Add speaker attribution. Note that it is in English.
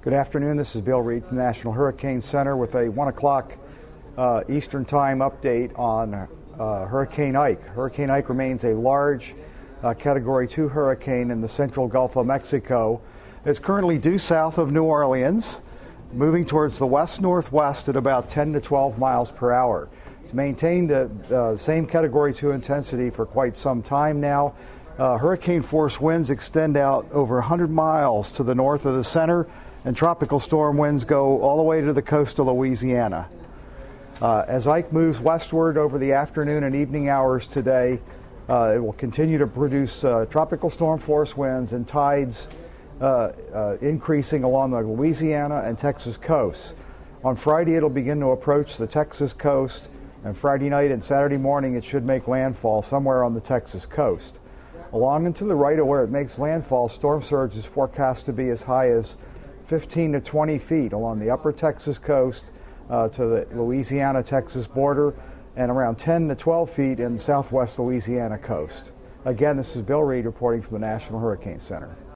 Speaker 1: Good afternoon. This is Bill Reed from the National Hurricane Center with a 1 o'clock Eastern Time update on Hurricane Ike. Hurricane Ike remains a large Category 2 hurricane in the central Gulf of Mexico. It's currently due south of New Orleans, moving towards the west-northwest at about 10 to 12 miles per hour. It's maintained the same Category 2 intensity for quite some time now. Hurricane force winds extend out over 100 miles to the north of the center, and tropical storm winds go all the way to the coast of Louisiana. As Ike moves westward over the afternoon and evening hours today, it will continue to produce tropical storm force winds and tides increasing along the Louisiana and Texas coasts. On Friday, it'll begin to approach the Texas coast, and Friday night and Saturday morning, it should make landfall somewhere on the Texas coast. Along and to the right of where it makes landfall, storm surge is forecast to be as high as 15 to 20 feet along the upper Texas coast to the Louisiana-Texas border, and around 10 to 12 feet in the southwest Louisiana coast. Again, this is Bill Reed reporting from the National Hurricane Center.